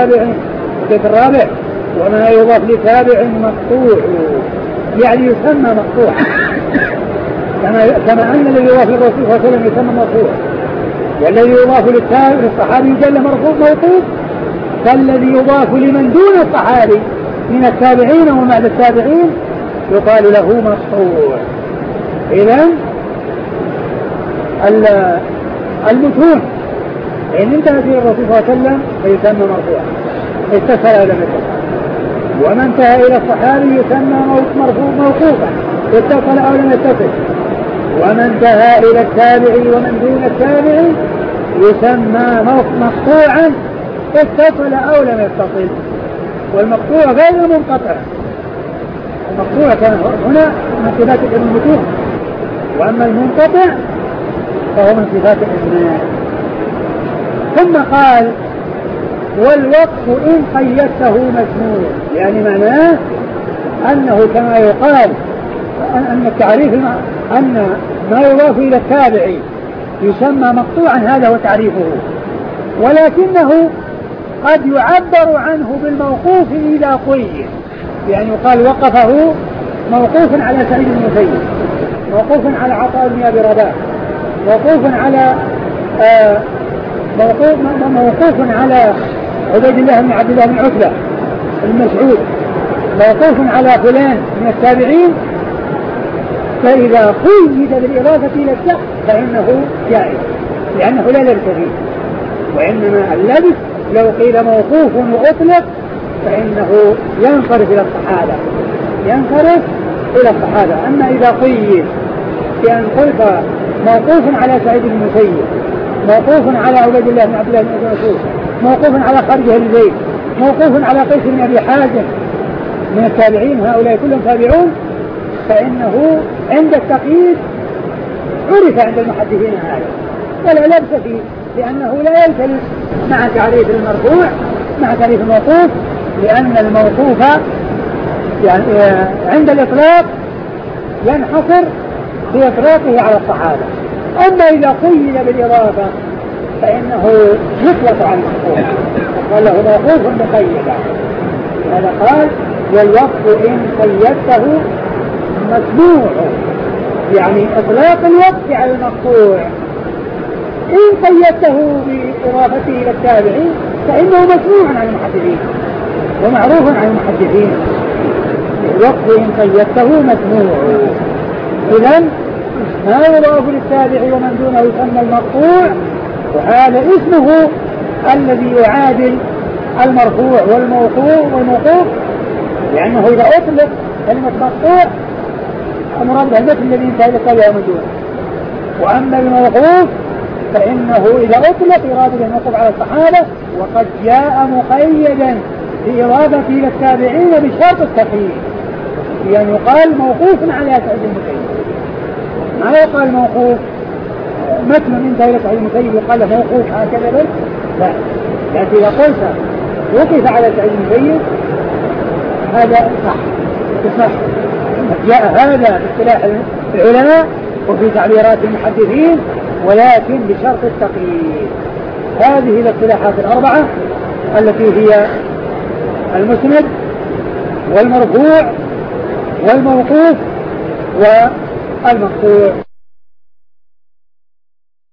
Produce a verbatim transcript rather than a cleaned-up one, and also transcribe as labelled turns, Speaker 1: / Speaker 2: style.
Speaker 1: البيت الرابع وما يضاف لتابع مقطوع يعني يسمى مقطوع كما, كما أن الذي يضاف للرسول صلى الله عليه وسلم يسمى مرفوع والذي يضاف للصحابي جل مرفوع موقوف فالذي يضاف لمن دون الصحابي من التابعين ومن بعد التابعين يقال له مقطوع. إذن المتون إن انتهى فيه الرسول صلى الله عليه وسلم فيسمى مرفوعا اتصل أو لم يتصل وما انتهى إلى الصحابي يسمى مرفوع موقوفا اتصل أو لم يتصل وما انتهى إلى التابعي ومن دون التابعي يسمى مقطوعا اتصل أو لم يتصل. والمقطوع غير المنقطع المقطوع كان هنا من صفات المتون وأما المنقطع فهو من صفات الإسناد. ثم قال والوقف إن قيدته مسموع يعني معناه أنه كما يقال أن التعريف أن ما يضاف إلى التابعي يسمى مقطوعا هذا هو تعريفه ولكنه قد يعبر عنه بالموقوف إذا قيد يعني يقال وقفه موقوف على سعيد بن المسيب موقوف على عطاء بن أبي رباح موقوف على آه موقوف, موقوف على عبيد الله بن عبد الله بن عتبة بن مسعود موقوف على فلان من التابعين فإذا قيد بالإضافة إلى الشخص فإنه جائز لأنه لا لبس فيه وإنما اللبس لو قيل موقوف وأطلق فإنه ينصرف إلى الصحابة ينصرف إلى الصحابة. أما إذا قيد بأن قلت موقوف على سعيد بن المسيب موقوف على عبيد الله بن عبد الله بن مسعود موقوف على خارجه الزيد موقوف على قيس بن أبي حازم من التابعين هؤلاء كلهم تابعون فإنه عند التقييد عرف عند المحدثين هذا ولا لبس فيه لأنه لا يلتبس مع تعريف المرفوع مع تعريف الموقوف لأن الموقوف يعني عند الإطلاق ينحصر بإطلاقه على الصحابة. أما إذا قيد بالإضافة فإنه يطلق على المحفوظ قال له موقوف مقيدا. هذا قال والوقف إن قيدته مسموع يعني إطلاق الوقف على المقطوع إن قيدته بإضافته إلى التابعين فإنه مسموع عن المحدثين ومعروف عن المحدثين. الوقف إن قيدته مسموع. إذن ما يضاف للتابع ومن دونه يسمى المقطوع وهذا اسمه الذي يعادل المرفوع والموقوف والموقوف لأنه إذا أطلق كلمة مقطوع المراد به المثل الذي انتهى إلى التابع ومن دونه. وأما الموقوف فإنه إذا أطلق يراد به الموقوف على الصحابة وقد جاء مقيدا بإضافة إلى التابعين بشرط التقييد يعني يقال موقوف على سعيد المسيب ما يقال موقوف مثل انتهى إلى سعيد المسيب يقال موقوف هكذا بل لا. لكن إذا قلت وقف على سعيد المسيب هذا صح صح جاء هذا باصطلاح العلماء وفي تعبيرات المحدثين ولكن بشرط التقييد. هذه الاصطلاحات الأربعة التي هي المسند والمرفوع والموقوف والمقطوع.